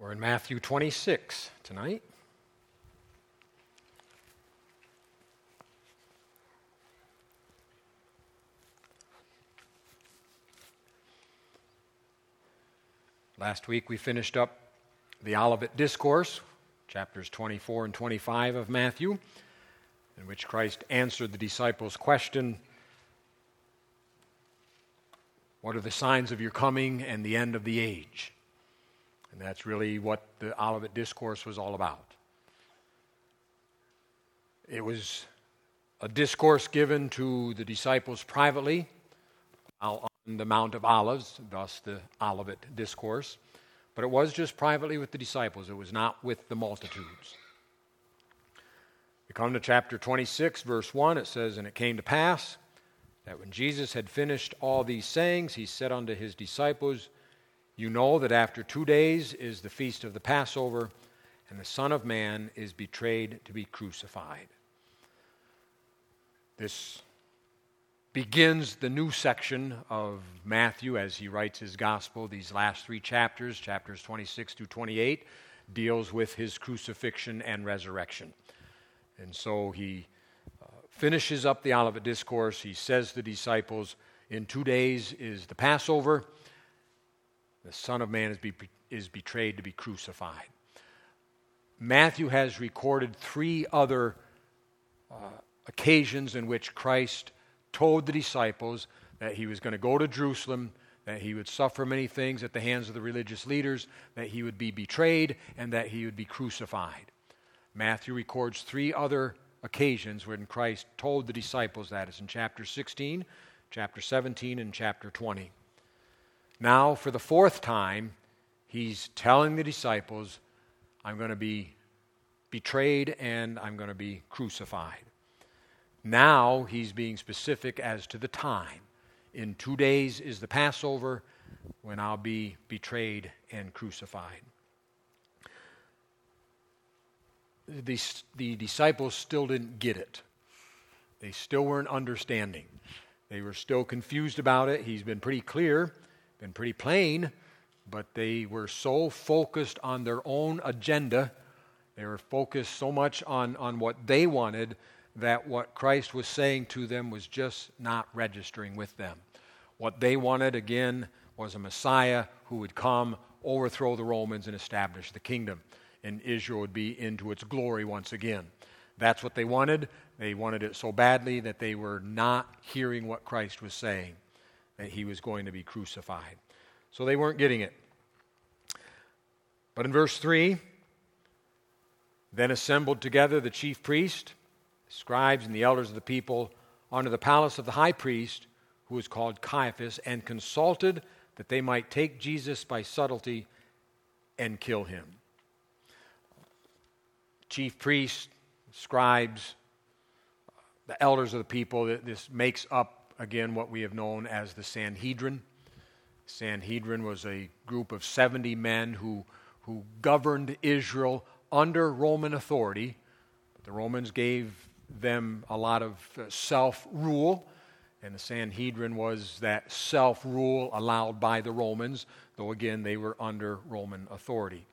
We're in Matthew 26 tonight. Last week we finished up the Olivet Discourse, chapters 24 and 25 of Matthew, in which Christ answered the disciples' question, "What are the signs of your coming and the end of the age?" And that's really what the Olivet Discourse was all about. It was a discourse given to the disciples privately on the Mount of Olives, thus the Olivet Discourse. But it was just privately with the disciples. It was not with the multitudes. We come to chapter 26, verse 1. It says, "And it came to pass that when Jesus had finished all these sayings, he said unto his disciples, You know that after 2 days is the feast of the Passover, and the Son of Man is betrayed to be crucified." This begins the new section of Matthew as he writes his gospel. These last three chapters, chapters 26 through 28, deals with his crucifixion and resurrection. And so he finishes up the Olivet Discourse. He says to the disciples, in 2 days is the Passover. The Son of Man is betrayed to be crucified. Matthew has recorded three other occasions in which Christ told the disciples that he was going to go to Jerusalem, that he would suffer many things at the hands of the religious leaders, that he would be betrayed, and that he would be crucified. Matthew records three other occasions when Christ told the disciples that. It's in chapter 16, chapter 17, and chapter 20. Now, for the fourth time, he's telling the disciples, I'm going to be betrayed and I'm going to be crucified. Now, he's being specific as to the time. In 2 days is the Passover when I'll be betrayed and crucified. The disciples still didn't get it. They still weren't understanding. They were still confused about it. He's been pretty clear, been pretty plain, but they were so focused on their own agenda, they were focused so much on what they wanted, that what Christ was saying to them was just not registering with them. What they wanted, again, was a Messiah who would come, overthrow the Romans, and establish the kingdom. And Israel would be into its glory once again. That's what they wanted. They wanted it so badly that they were not hearing what Christ was saying, that he was going to be crucified. So they weren't getting it. But in verse 3, then assembled together the chief priest, scribes, and the elders of the people unto the palace of the high priest, who was called Caiaphas, and consulted that they might take Jesus by subtlety and kill him. Chief priests, scribes, the elders of the people, this makes up, again, what we have known as the Sanhedrin. Sanhedrin was a group of 70 men who governed Israel under Roman authority. The Romans gave them a lot of self-rule, and the Sanhedrin was that self-rule allowed by the Romans, though again they were under Roman authority.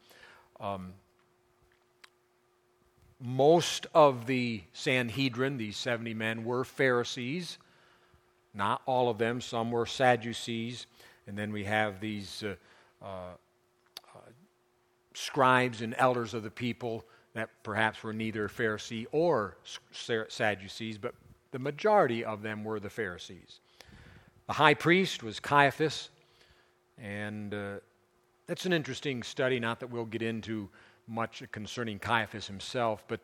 Most of the Sanhedrin, these 70 men, were Pharisees. Not all of them. Some were Sadducees. And then we have these scribes and elders of the people that perhaps were neither Pharisee or Sadducees, but the majority of them were the Pharisees. The high priest was Caiaphas, and that's an interesting study, not that we'll get into much concerning Caiaphas himself, but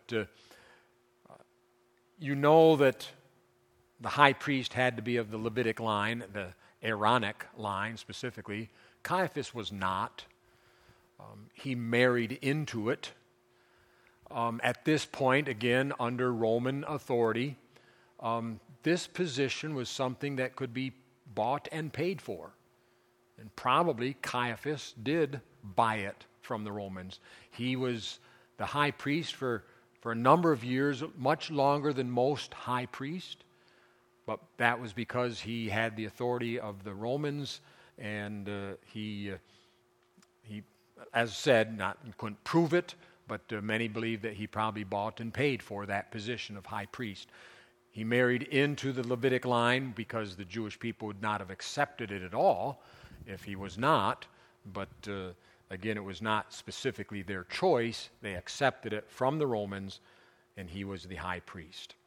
you know that the high priest had to be of the Levitic line, the Aaronic line specifically. Caiaphas was not. He married into it. At this point, again, under Roman authority, this position was something that could be bought and paid for. And probably Caiaphas did buy it from the Romans. He was the high priest for a number of years, much longer than most high priests. But that was because he had the authority of the Romans, and he As said, couldn't prove it, but many believe that he probably bought and paid for that position of high priest. He married into the Levitic line because the Jewish people would not have accepted it at all if he was not. But again, it was not specifically their choice. They accepted it from the Romans, and he was the high priest.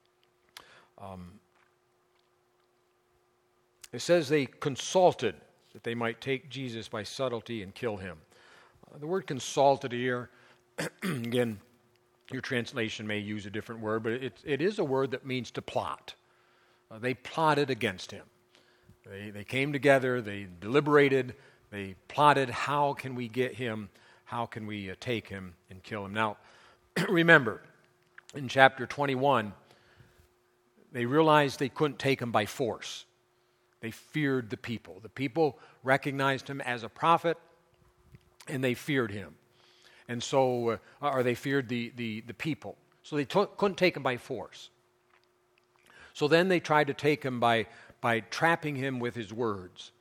It says they consulted that they might take Jesus by subtlety and kill him. The word consulted here, again, your translation may use a different word, but it is a word that means to plot. They plotted against him. They came together, they deliberated, they plotted, how can we get him, how can we take him and kill him. Now, remember, in chapter 21, they realized they couldn't take him by force. They feared the people. The people recognized him as a prophet, and they feared him. And so, or they feared the people. So they couldn't take him by force. So then they tried to take him by trapping him with his words.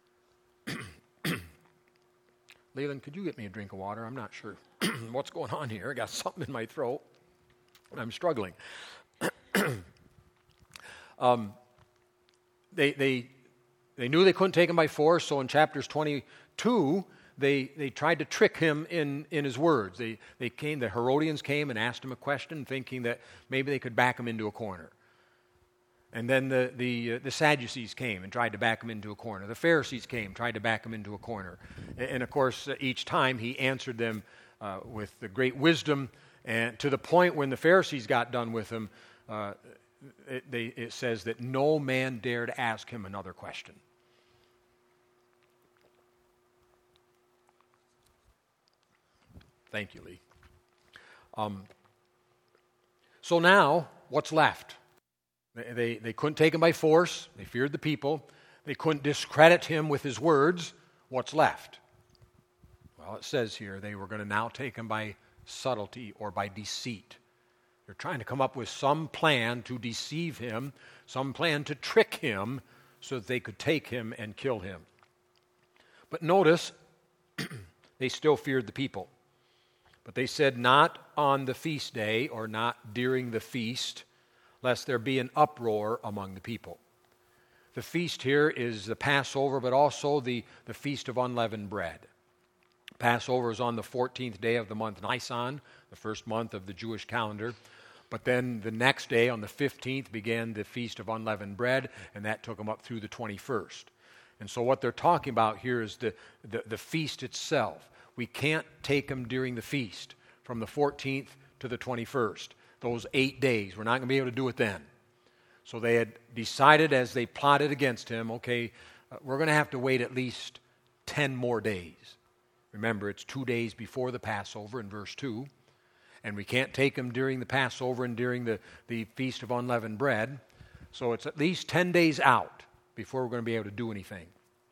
Leland, could you get me a drink of water? I'm not sure what's going on here. I got something in my throat, and I'm struggling. They knew they couldn't take him by force, so in chapters 22, they tried to trick him in his words. The Herodians came and asked him a question, thinking that maybe they could back him into a corner. And then the Sadducees came and tried to back him into a corner. The Pharisees came, tried to back him into a corner. And of course, each time he answered them with the great wisdom, and to the point when the Pharisees got done with him, it says that no man dared ask him another question. Thank you, Lee. So now, what's left? They couldn't take him by force. They feared the people. They couldn't discredit him with his words. What's left? Well, it says here they were going to now take him by subtlety or by deceit. They're trying to come up with some plan to deceive him, some plan to trick him so that they could take him and kill him. But notice, they still feared the people. But they said, not on the feast day or not during the feast, lest there be an uproar among the people. The feast here is the Passover, but also the Feast of Unleavened Bread. Passover is on the 14th day of the month Nisan, the first month of the Jewish calendar. But then the next day, on the 15th, began the Feast of Unleavened Bread, and that took them up through the 21st. And so what they're talking about here is the feast itself. We can't take them during the feast, from the 14th to the 21st. Those 8 days, we're not going to be able to do it then. So they had decided as they plotted against him, okay, we're going to have to wait at least 10 more days. Remember, it's 2 days before the Passover in verse 2. And we can't take him during the Passover and during the Feast of Unleavened Bread. So it's at least 10 days out before we're going to be able to do anything.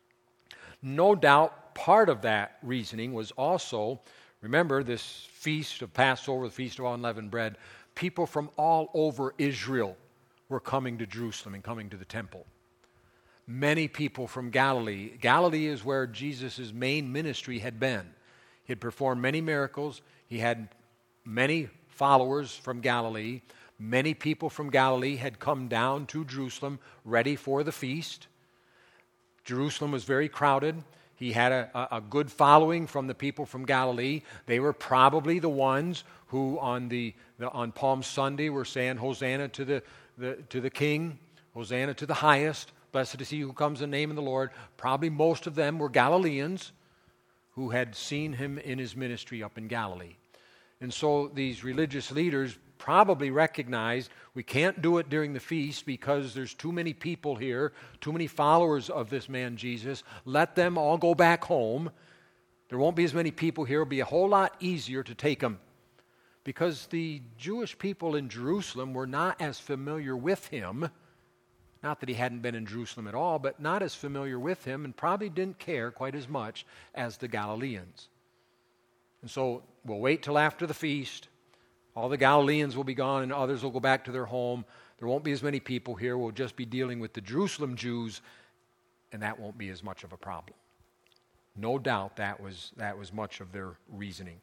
No doubt part of that reasoning was also, remember this Feast of Passover, the Feast of Unleavened Bread, people from all over Israel were coming to Jerusalem and coming to the temple. Many people from Galilee. Galilee is where Jesus' main ministry had been. He had performed many miracles. He had many followers from Galilee. Many people from Galilee had come down to Jerusalem ready for the feast. Jerusalem was very crowded. He had a good following from the people from Galilee. They were probably the ones who on Palm Sunday were saying, Hosanna to the King, Hosanna to the highest, blessed is he who comes in the name of the Lord. Probably most of them were Galileans who had seen him in his ministry up in Galilee. And so these religious leaders probably recognized we can't do it during the feast because there's too many people here, too many followers of this man Jesus. Let them all go back home. There won't be as many people here. It'll be a whole lot easier to take them. Because the Jewish people in Jerusalem were not as familiar with him. Not that he hadn't been in Jerusalem at all, but not as familiar with him and probably didn't care quite as much as the Galileans. And so we'll wait till after the feast. All the Galileans will be gone and others will go back to their home. There won't be as many people here. We'll just be dealing with the Jerusalem Jews, and that won't be as much of a problem. No doubt that was much of their reasoning.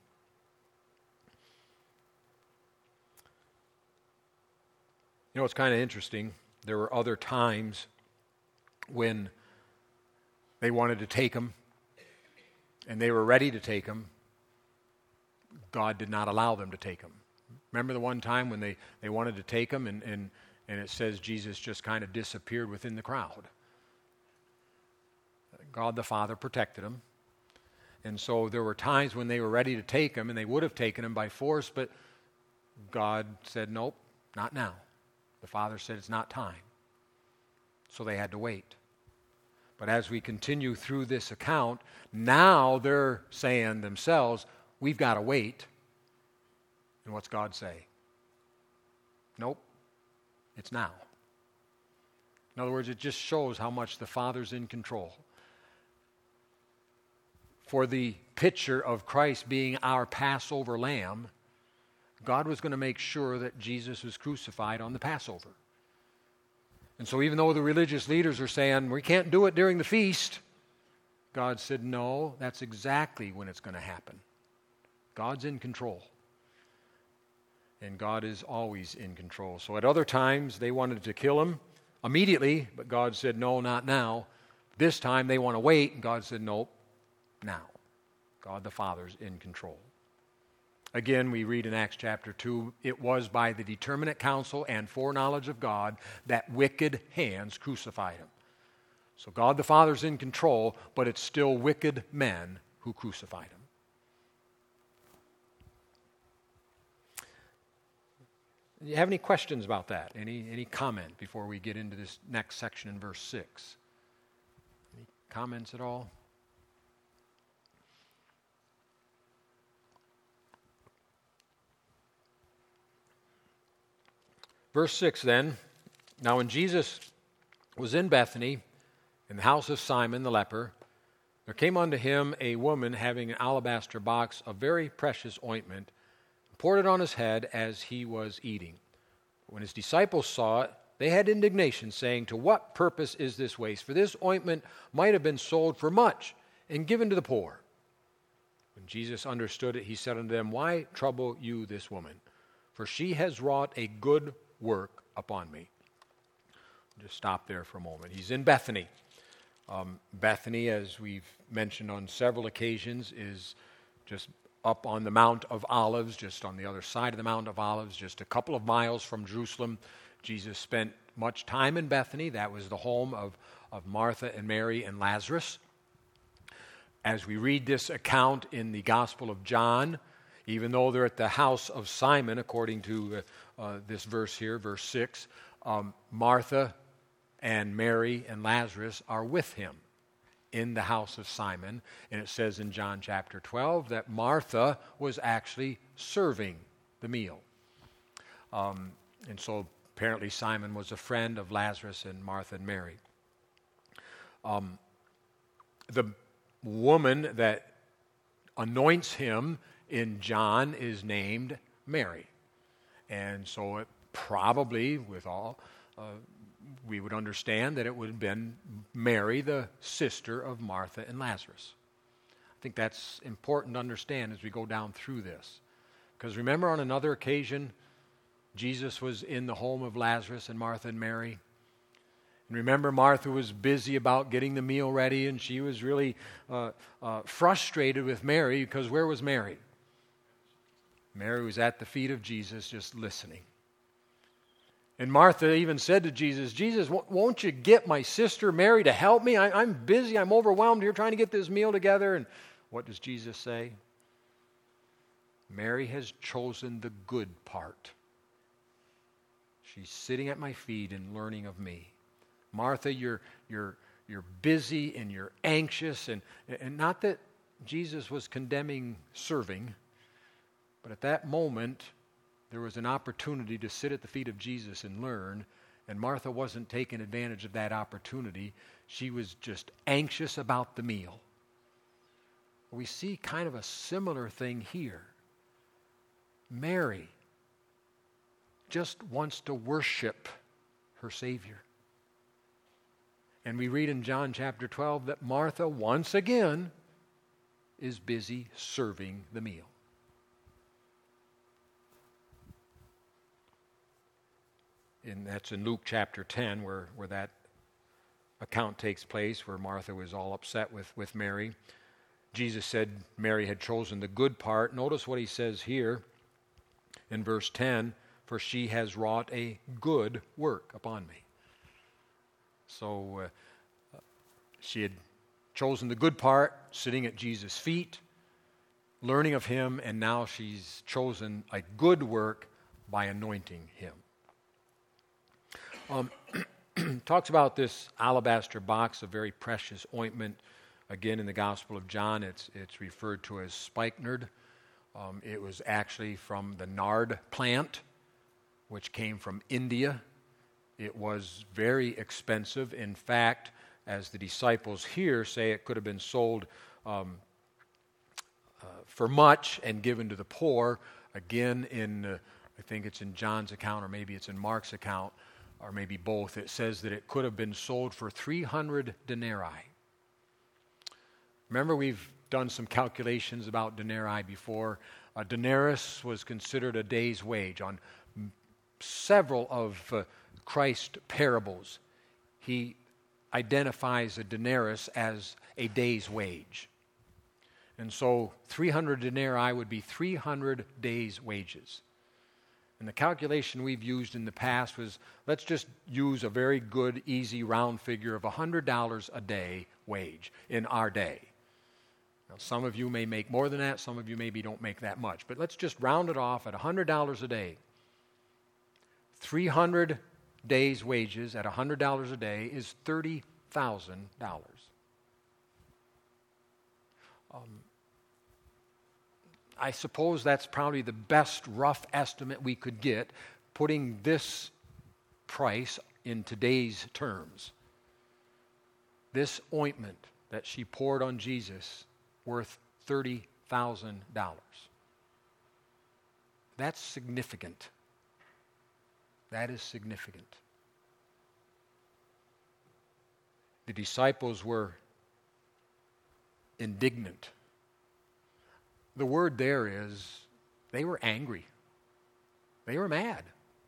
You know, it's kind of interesting. There were other times when they wanted to take him, and they were ready to take him. God did not allow them to take him. Remember the one time when they wanted to take him, and it says Jesus just kind of disappeared within the crowd. God the Father protected him. And so there were times when they were ready to take him, and they would have taken him by force, but God said, nope, not now. The Father said it's not time. So they had to wait. But as we continue through this account, now they're saying themselves, we've got to wait. And what's God say? Nope, it's now. In other words, it just shows how much the Father's in control. For the picture of Christ being our Passover lamb, God was going to make sure that Jesus was crucified on the Passover. And so even though the religious leaders are saying, we can't do it during the feast, God said, no, that's exactly when it's going to happen. God's in control. And God is always in control. So at other times, they wanted to kill him immediately, but God said, no, not now. This time, they want to wait, and God said, nope, now. God the Father's in control. Again, we read in Acts chapter 2, it was by the determinate counsel and foreknowledge of God that wicked hands crucified him. So God the Father's in control, but it's still wicked men who crucified him. Do you have any questions about that? Any comment before we get into this next section in verse 6? Any comments at all? Verse 6 then, now when Jesus was in Bethany, in the house of Simon the leper, there came unto him a woman having an alabaster box of very precious ointment, and poured it on his head as he was eating. When his disciples saw it, they had indignation, saying, to what purpose is this waste? For this ointment might have been sold for much and given to the poor. When Jesus understood it, he said unto them, why trouble you this woman? For she has wrought a good work upon me. Just stop there for a moment. He's in Bethany. Bethany, as we've mentioned on several occasions, is just up on the Mount of Olives, just on the other side of the Mount of Olives, just a couple of miles from Jerusalem. Jesus spent much time in Bethany. That was the home of Martha and Mary and Lazarus. As we read this account in the Gospel of John, even though they're at the house of Simon, according to this verse here, verse 6, Martha and Mary and Lazarus are with him in the house of Simon. And it says in John chapter 12 that Martha was actually serving the meal. And so apparently Simon was a friend of Lazarus and Martha and Mary. The woman that anoints him in John is named Mary. And so it probably, with all, we would understand that it would have been Mary, the sister of Martha and Lazarus. I think that's important to understand as we go down through this. Because remember on another occasion, Jesus was in the home of Lazarus and Martha and Mary. And remember, Martha was busy about getting the meal ready, and she was really frustrated with Mary, because where was Mary? Mary was at the feet of Jesus just listening. And Martha even said to Jesus, Jesus, won't you get my sister Mary to help me? I'm busy, I'm overwhelmed here trying to get this meal together. And what does Jesus say? Mary has chosen the good part. She's sitting at my feet and learning of me. Martha, you're busy and you're anxious, and not that Jesus was condemning serving, but at that moment, there was an opportunity to sit at the feet of Jesus and learn, and Martha wasn't taking advantage of that opportunity. She was just anxious about the meal. We see kind of a similar thing here. Mary just wants to worship her Savior. And we read in John chapter 12 that Martha, once again, is busy serving the meal. And that's in Luke chapter 10 where that account takes place, where Martha was all upset with Mary. Jesus said Mary had chosen the good part. Notice what he says here in verse 10, for she has wrought a good work upon me. So she had chosen the good part, sitting at Jesus' feet, learning of him, and now she's chosen a good work by anointing him. Talks about this alabaster box of very precious ointment. Again, in the Gospel of John, it's referred to as spikenard. It was actually from the nard plant, which came from India. It was very expensive. In fact, as the disciples here say, it could have been sold for much and given to the poor. Again, I think it's in John's account, or maybe it's in Mark's account, or maybe both. It says that it could have been sold for 300 denarii. Remember, we've done some calculations about denarii before. A denarius was considered a day's wage. On several of Christ's parables, he identifies a denarius as a day's wage. And so 300 denarii would be 300 days' wages. And the calculation we've used in the past was, let's just use a very good, easy, round figure of $100 a day wage in our day. Now, some of you may make more than that, some of you maybe don't make that much, but let's just round it off at $100 a day. 300 days' wages at $100 a day is $30,000. I suppose that's probably the best rough estimate we could get, putting this price in today's terms. This ointment that she poured on Jesus, worth $30,000. That's significant. That is significant. The disciples were indignant. The word there is, they were angry. They were mad.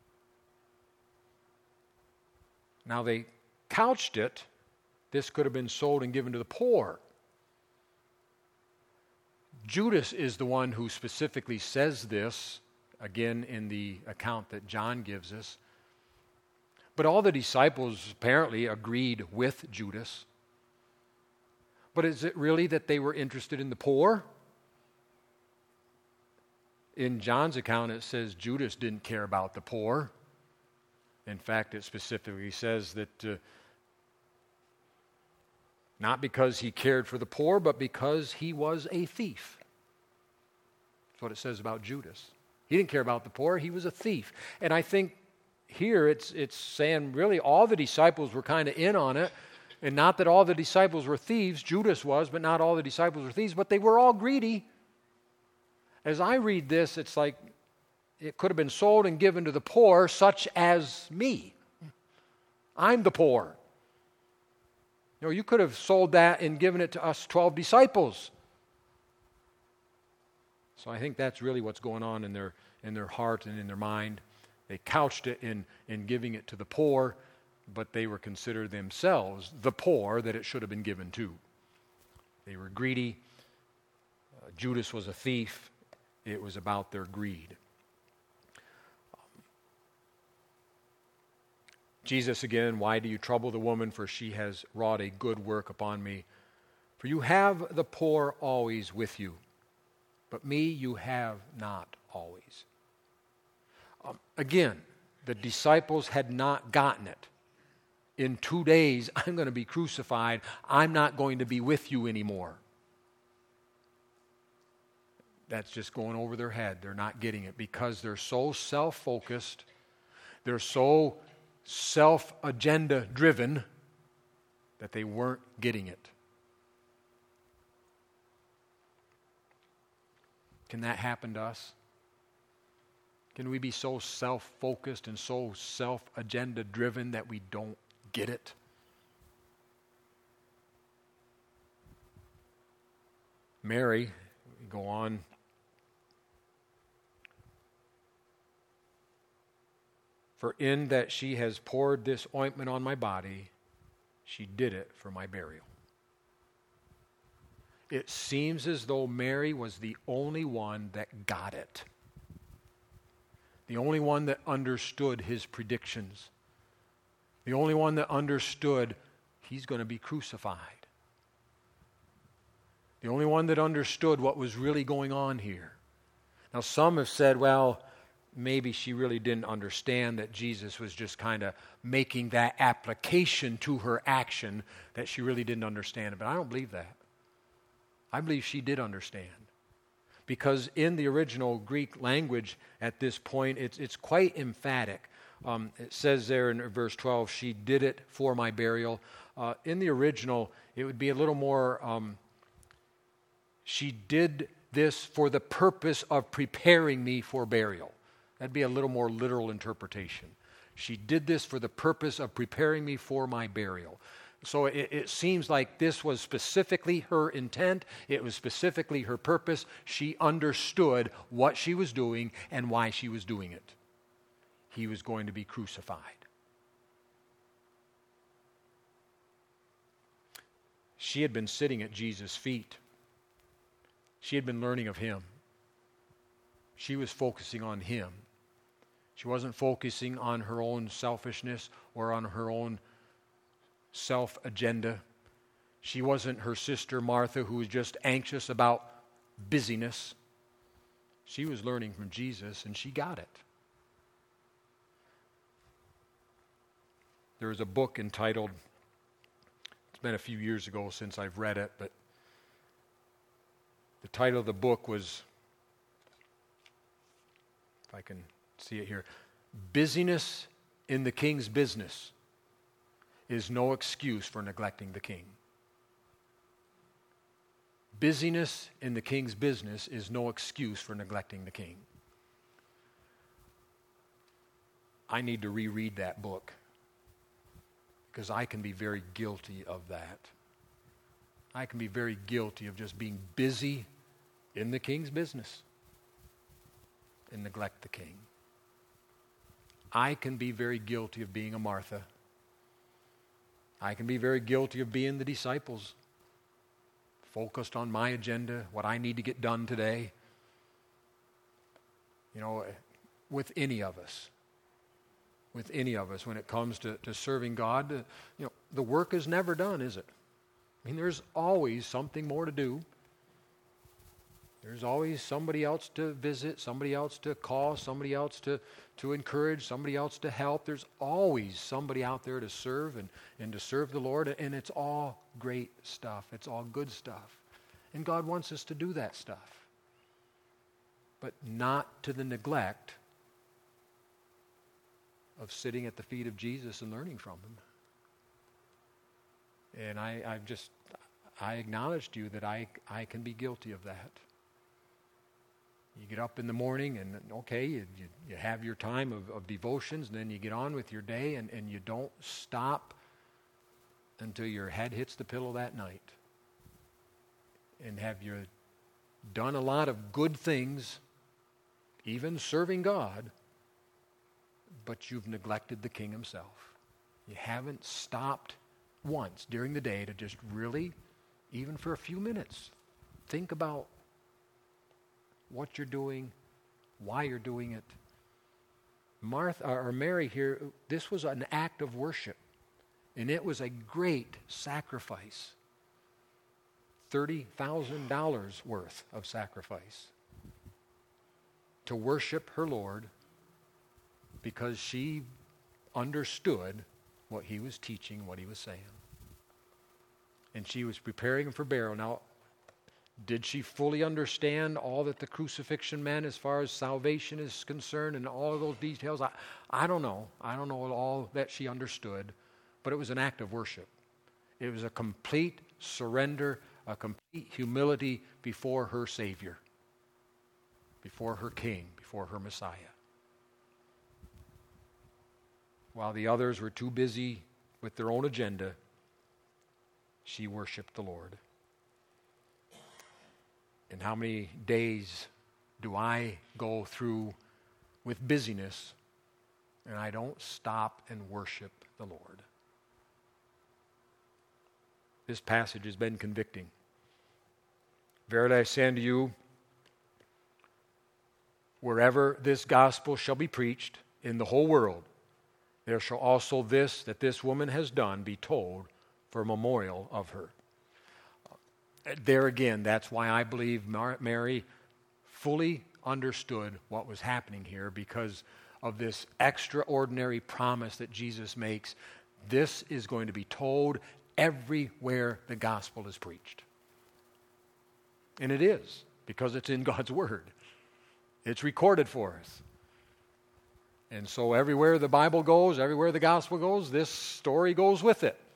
Now they couched it, this could have been sold and given to the poor. Judas is the one who specifically says this, again in the account that John gives us. But all the disciples apparently agreed with Judas. But is it really that they were interested in the poor? In John's account, it says Judas didn't care about the poor. In fact, it specifically says that not because he cared for the poor, but because he was a thief. That's what it says about Judas. He didn't care about the poor, he was a thief. And I think here it's saying really all the disciples were kind of in on it. And not that all the disciples were thieves, Judas was, but not all the disciples were thieves, but they were all greedy. As I read this, it's like it could have been sold and given to the poor, such as me. I'm the poor. You know, you could have sold that and given it to us 12 disciples. So I think that's really what's going on in their heart and in their mind. They couched it in giving it to the poor, but they were considered themselves the poor that it should have been given to. They were greedy. Judas was a thief. It was about their greed. Jesus again, why do you trouble the woman? For she has wrought a good work upon me. For you have the poor always with you, but me you have not always. Again, the disciples had not gotten it. In 2 days, I'm going to be crucified. I'm not going to be with you anymore. That's just going over their head. They're not getting it because they're so self-focused. They're so self-agenda driven that they weren't getting it. Can that happen to us? Can we be so self-focused and so self-agenda driven that we don't get it? Mary, we go on. For in that she has poured this ointment on my body, she did it for my burial. It seems as though Mary was the only one that got it. The only one that understood his predictions. The only one that understood he's going to be crucified. The only one that understood what was really going on here. Now, some have said, well, maybe she really didn't understand that Jesus was just kind of making that application to her action, that she really didn't understand it. But I don't believe that. I believe she did understand. Because in the original Greek language at this point, it's quite emphatic. It says there in verse 12, she did it for my burial. In the original, it would be a little more, she did this for the purpose of preparing me for burial. That'd be a little more literal interpretation. She did this for the purpose of preparing me for my burial. So it seems like this was specifically her intent. It was specifically her purpose. She understood what she was doing and why she was doing it. He was going to be crucified. She had been sitting at Jesus' feet. She had been learning of him. She was focusing on him. She wasn't focusing on her own selfishness or on her own self-agenda. She wasn't her sister Martha, who was just anxious about busyness. She was learning from Jesus, and she got it. There was a book entitled, it's been a few years ago since I've read it, but the title of the book was, if I can see it here, Busyness in the King's Business is no excuse for neglecting the king. Busyness in the king's business is no excuse for neglecting the king. I need to reread that book because I can be very guilty of that. I can be very guilty of just being busy in the king's business and neglect the king. I can be very guilty of being a Martha. I can be very guilty of being the disciples, focused on my agenda, what I need to get done today. You know, with any of us, when it comes to serving God, the work is never done, is it? I mean, there's always something more to do. There's always somebody else to visit, somebody else to call, somebody else to encourage, somebody else to help. There's always somebody out there to serve and to serve the Lord, and it's all great stuff. It's all good stuff. And God wants us to do that stuff. But not to the neglect of sitting at the feet of Jesus and learning from him. And I acknowledge to you that I can be guilty of that. You get up in the morning and, okay, you have your time of devotions, and then you get on with your day, and you don't stop until your head hits the pillow that night. And have you done a lot of good things, even serving God, but you've neglected the King himself. You haven't stopped once during the day to just really, even for a few minutes, think about what you're doing, why you're doing it. Martha or Mary here, this was an act of worship, and it was a great sacrifice. $30,000 worth of sacrifice to worship her Lord because she understood what he was teaching, what he was saying. And she was preparing him for burial. Now, did she fully understand all that the crucifixion meant as far as salvation is concerned and all of those details? I don't know. I don't know all that she understood, but it was an act of worship. It was a complete surrender, a complete humility before her Savior, before her King, before her Messiah. While the others were too busy with their own agenda, she worshiped the Lord. And how many days do I go through with busyness and I don't stop and worship the Lord? This passage has been convicting. Verily I say unto you, wherever this gospel shall be preached in the whole world, there shall also that this woman has done be told for a memorial of her. There again, that's why I believe Mary fully understood what was happening here, because of this extraordinary promise that Jesus makes. This is going to be told everywhere the gospel is preached. And it is, because it's in God's Word. It's recorded for us. And so everywhere the Bible goes, everywhere the gospel goes, this story goes with it.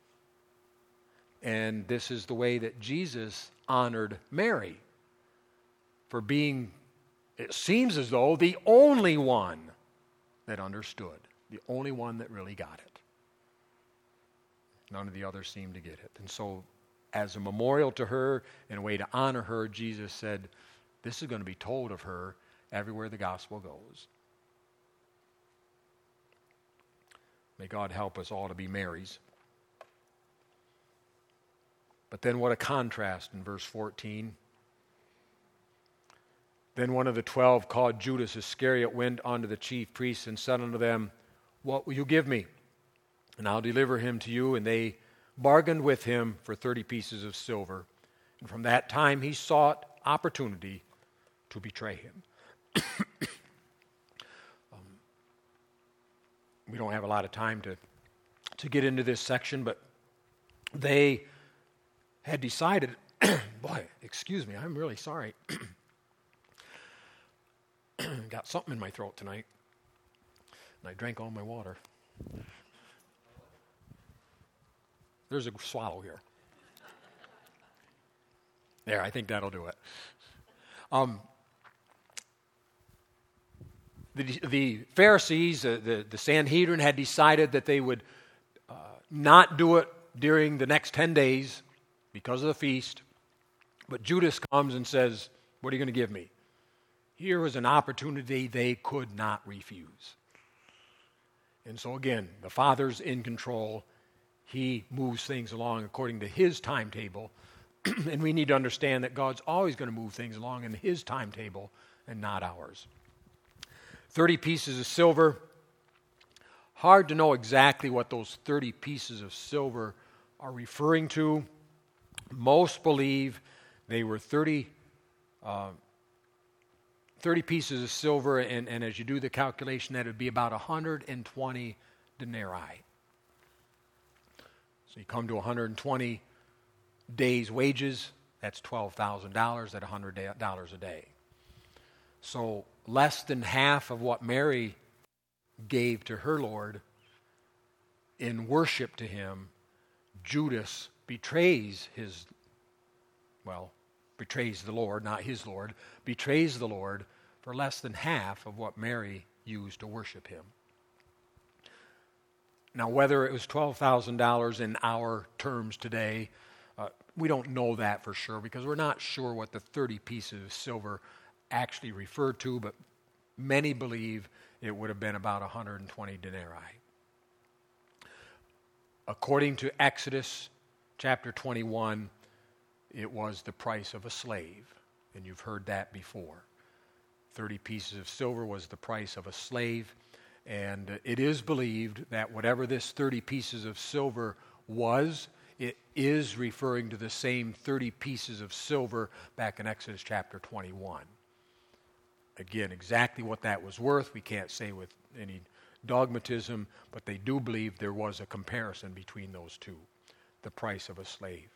And this is the way that Jesus honored Mary for being, it seems as though, the only one that understood, the only one that really got it. None of the others seemed to get it. And so, as a memorial to her, in a way to honor her, Jesus said, this is going to be told of her everywhere the gospel goes. May God help us all to be Marys. But then what a contrast in verse 14. Then one of the 12, called Judas Iscariot, went unto the chief priests and said unto them, what will you give me? And I'll deliver him to you. And they bargained with him for 30 pieces of silver. And from that time he sought opportunity to betray him. We don't have a lot of time to get into this section, but they had decided, boy, excuse me, I'm really sorry. Got something in my throat tonight, and I drank all my water. There's a swallow here. There, I think that'll do it. The Pharisees, the Sanhedrin, had decided that they would not do it during the next 10 days because of the feast. But Judas comes and says, what are you going to give me? Here was an opportunity they could not refuse. And so again, the Father's in control. He moves things along according to His timetable. And we need to understand that God's always going to move things along in His timetable and not ours. 30 pieces of silver. Hard to know exactly what those 30 pieces of silver are referring to. Most believe they were 30 pieces of silver, and as you do the calculation, that would be about 120 denarii. So you come to 120 days' wages, that's $12,000 at $100 a day. So less than half of what Mary gave to her Lord in worship to Him, Judas betrays the Lord, not his Lord, betrays the Lord for less than half of what Mary used to worship Him. Now, whether it was $12,000 in our terms today, we don't know that for sure, because we're not sure what the 30 pieces of silver actually referred to, but many believe it would have been about 120 denarii. According to Exodus chapter 21, it was the price of a slave, and you've heard that before. 30 pieces of silver was the price of a slave, and it is believed that whatever this 30 pieces of silver was, it is referring to the same 30 pieces of silver back in Exodus chapter 21. Again, exactly what that was worth, we can't say with any dogmatism, but they do believe there was a comparison between those two, the price of a slave.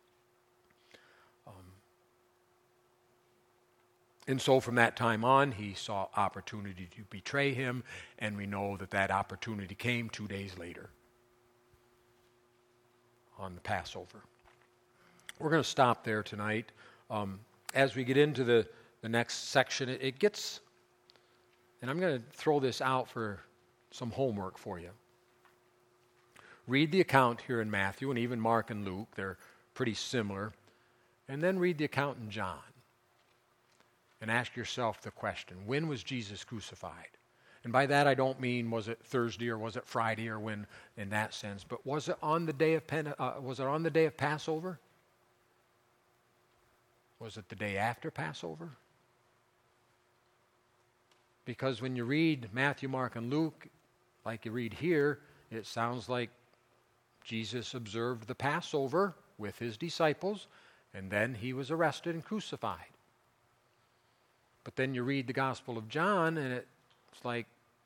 And so from that time on, he saw opportunity to betray him, and we know that that opportunity came 2 days later on the Passover. We're going to stop there tonight. As we get into the next section, it gets, and I'm going to throw this out for some homework for you. Read the account here in Matthew, and even Mark and Luke. They're pretty similar. And then read the account in John. and ask yourself the question, when was Jesus crucified? And by that I don't mean was it Thursday or was it Friday or when in that sense, but was it on the day of Passover? Was it the day after Passover? Because when you read Matthew, Mark, and Luke, like you read here, it sounds like Jesus observed the Passover with his disciples, and then he was arrested and crucified. But then you read the Gospel of John, and it's like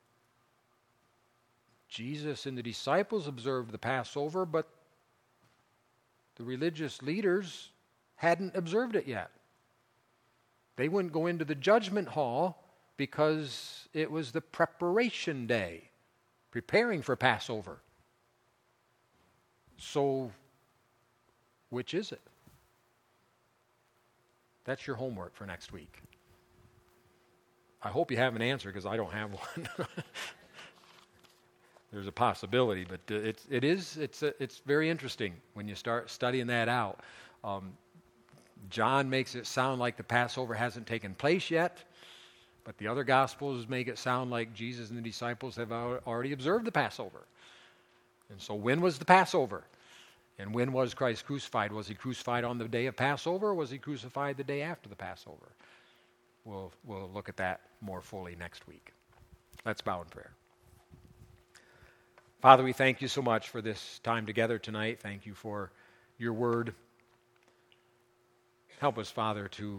Jesus and the disciples observed the Passover, but the religious leaders hadn't observed it yet. They wouldn't go into the judgment hall because it was the preparation day, preparing for Passover. So, which is it? That's your homework for next week. I hope you have an answer because I don't have one. There's a possibility, but it's very interesting when you start studying that out. John makes it sound like the Passover hasn't taken place yet, but the other Gospels make it sound like Jesus and the disciples have already observed the Passover. And so when was the Passover? And when was Christ crucified? Was he crucified on the day of Passover, or was he crucified the day after the Passover? We'll look at that more fully next week. Let's bow in prayer. Father, we thank you so much for this time together tonight. Thank you for your word. Help us, Father, to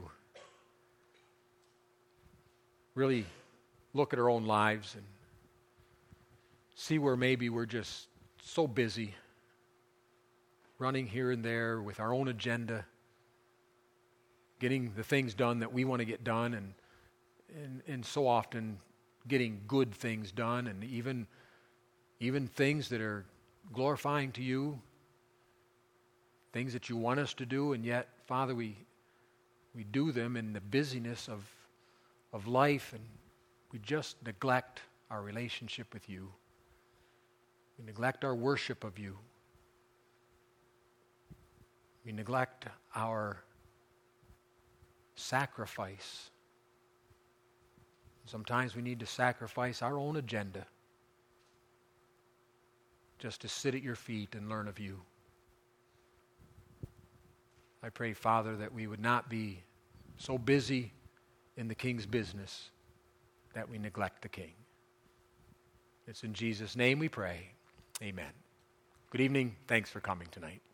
really look at our own lives and see where maybe we're just so busy running here and there with our own agenda, getting the things done that we want to get done, and so often getting good things done, and even things that are glorifying to you, things that you want us to do, and yet, Father, we do them in the busyness of life, and we just neglect our relationship with you. We neglect our worship of you. We neglect our sacrifice. Sometimes we need to sacrifice our own agenda just to sit at your feet and learn of you. I pray, Father, that we would not be so busy in the King's business that we neglect the King. It's in Jesus' name we pray. Amen. Good evening. Thanks for coming tonight.